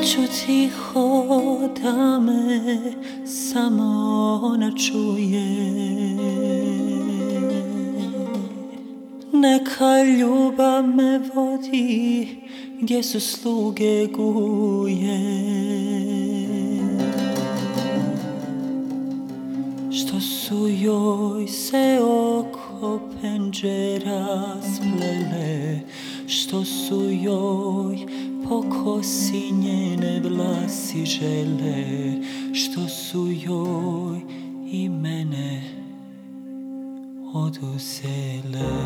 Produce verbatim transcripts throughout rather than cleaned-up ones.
Pjevaću tiho da me samo ona čuje. Neka ljubav me vodi gdje su sluge guje. Što su joj se oko penđera splele, što su joj po kosi njene vlasi žele, što su joj i mene oduzele.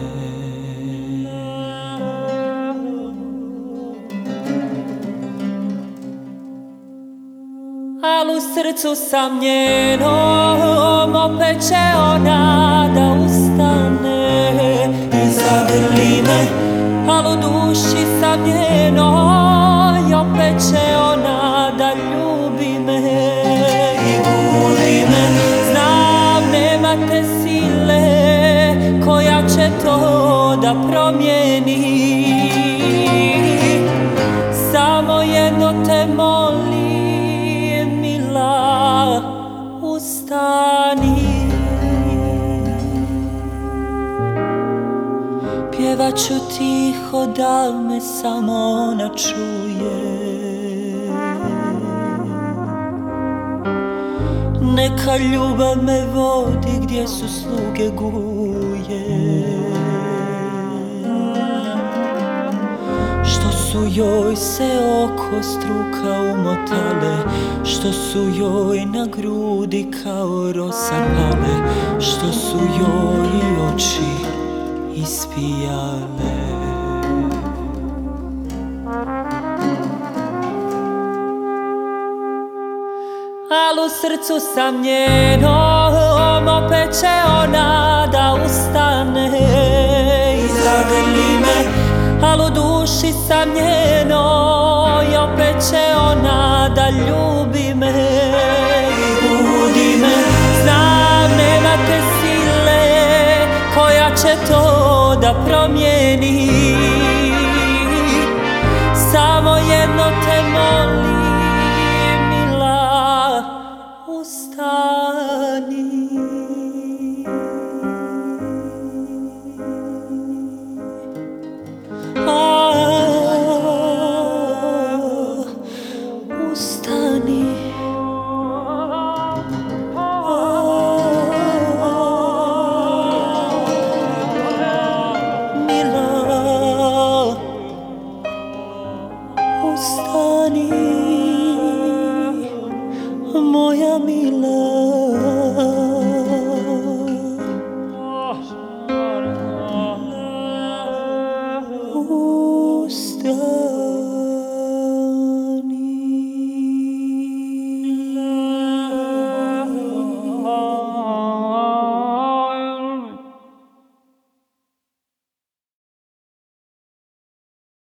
Al u srcu sam njenom, opet će ona da ustane i zagrli me. Al u duši sam njenoj, opet će ona da ljubi me i budi me. Znam nema te sile koja će to da promijeni. Samo jedno te molim, mila, ustani. Pjevaću tiho da me samo ona čuje. Neka ljubav me vodi gdje su sluge guje. Što su joj se oko struka umotale, što su joj na grudi kao rosa pale, što su joj oči ispijale. Al u srcu sam njenom, opet će ona da ustane i zagrli me. Al u duši sam njenoj, opet će ona da ljubi me i budi me. Znam nema te sile koja će to da promijeni. Samo jedno te molim, mila, ustani. Ah, ustani. Ustani, moja mila.